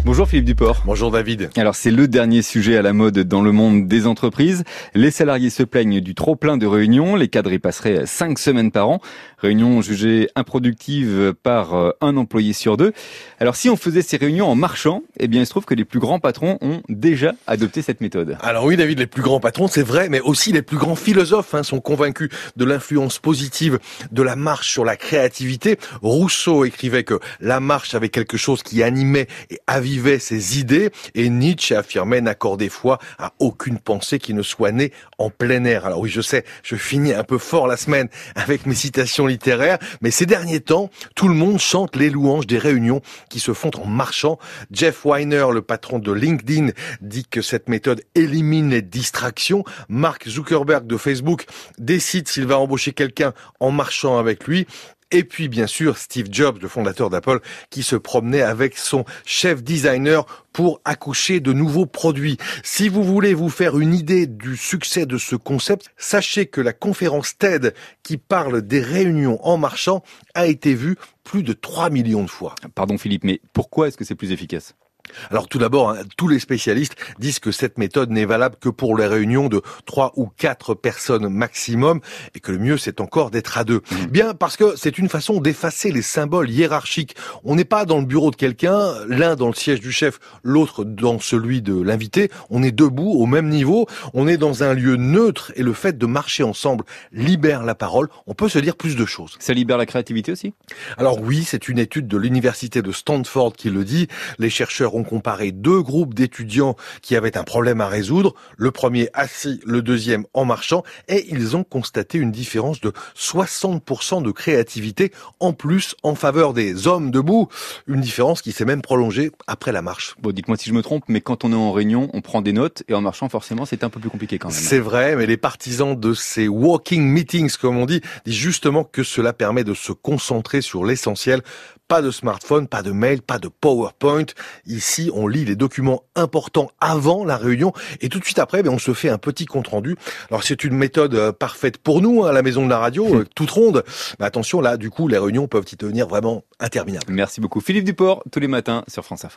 Bonjour Philippe Duport. Bonjour David. Alors c'est le dernier sujet à la mode dans le monde des entreprises. Les salariés se plaignent du trop plein de réunions. Les cadres y passeraient 5 semaines par an. Réunions jugées improductives par un employé sur 2. Alors si on faisait ces réunions en marchant, eh bien il se trouve que les plus grands patrons ont déjà adopté cette méthode. Alors oui David, les plus grands patrons c'est vrai, mais aussi les plus grands philosophes sont convaincus de l'influence positive de la marche sur la créativité. Rousseau écrivait que la marche avait quelque chose qui animait et avivait ses idées, et Nietzsche affirmait n'accorder foi à aucune pensée qui ne soit née en plein air. Alors oui, je sais, je finis un peu fort la semaine avec mes citations littéraires, mais ces derniers temps, tout le monde chante les louanges des réunions qui se font en marchant. Jeff Weiner, le patron de LinkedIn, dit que cette méthode élimine les distractions. Mark Zuckerberg de Facebook décide s'il va embaucher quelqu'un en marchant avec lui. Et puis, bien sûr, Steve Jobs, le fondateur d'Apple, qui se promenait avec son chef designer pour accoucher de nouveaux produits. Si vous voulez vous faire une idée du succès de ce concept, sachez que la conférence TED qui parle des réunions en marchant a été vue plus de 3 millions de fois. Pardon Philippe, mais pourquoi est-ce que c'est plus efficace ? Alors tout d'abord, tous les spécialistes disent que cette méthode n'est valable que pour les réunions de 3 ou 4 personnes maximum et que le mieux c'est encore d'être à 2. Bien parce que c'est une façon d'effacer les symboles hiérarchiques. On n'est pas dans le bureau de quelqu'un, l'un dans le siège du chef, l'autre dans celui de l'invité. On est debout au même niveau, on est dans un lieu neutre et le fait de marcher ensemble libère la parole. On peut se dire plus de choses. Ça libère la créativité aussi ? Alors oui, c'est une étude de l'université de Stanford qui le dit. Les chercheurs ont comparé 2 groupes d'étudiants qui avaient un problème à résoudre, le premier assis, le deuxième en marchant, et ils ont constaté une différence de 60% de créativité en plus en faveur des hommes debout, une différence qui s'est même prolongée après la marche. Bon, dites-moi si je me trompe, mais quand on est en réunion, on prend des notes et en marchant forcément c'est un peu plus compliqué quand même. C'est vrai, mais les partisans de ces walking meetings, comme on dit, disent justement que cela permet de se concentrer sur l'essentiel. Pas de smartphone, pas de mail, pas de PowerPoint. Ici, on lit les documents importants avant la réunion et tout de suite après, on se fait un petit compte-rendu. Alors, c'est une méthode parfaite pour nous, à la maison de la radio, toute ronde. Mais attention, là, du coup, les réunions peuvent y devenir vraiment interminables. Merci beaucoup Philippe Duport, tous les matins sur France Info.